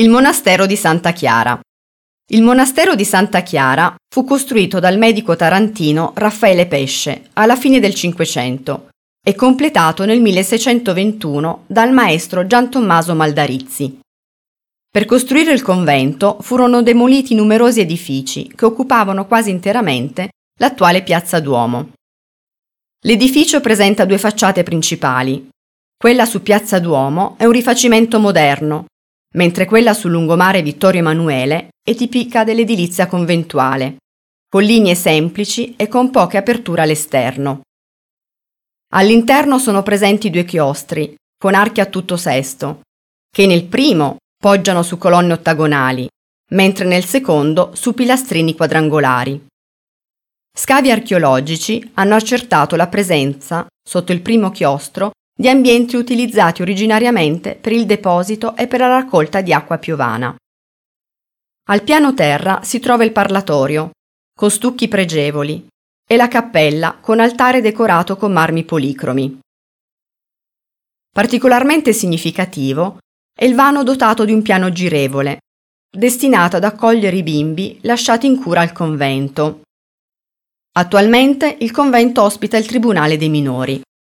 Il monastero di Santa Chiara. Il monastero di Santa Chiara fu costruito dal medico tarantino Raffaele Pesce alla fine del Cinquecento e completato nel 1621 dal maestro Gian Tommaso Maldarizzi. Per costruire il convento furono demoliti numerosi edifici che occupavano quasi interamente l'attuale Piazza Duomo. L'edificio presenta due facciate principali. Quella su Piazza Duomo è un rifacimento moderno, mentre quella sul lungomare Vittorio Emanuele è tipica dell'edilizia conventuale, con linee semplici e con poche aperture all'esterno. All'interno sono presenti due chiostri, con archi a tutto sesto, che nel primo poggiano su colonne ottagonali, mentre nel secondo su pilastrini quadrangolari. Scavi archeologici hanno accertato la presenza, sotto il primo chiostro, di ambienti utilizzati originariamente per il deposito e per la raccolta di acqua piovana. Al piano terra si trova il parlatorio, con stucchi pregevoli, e la cappella con altare decorato con marmi policromi. Particolarmente significativo è il vano dotato di un piano girevole, destinato ad accogliere i bimbi lasciati in cura al convento. Attualmente il convento ospita il Tribunale dei minori.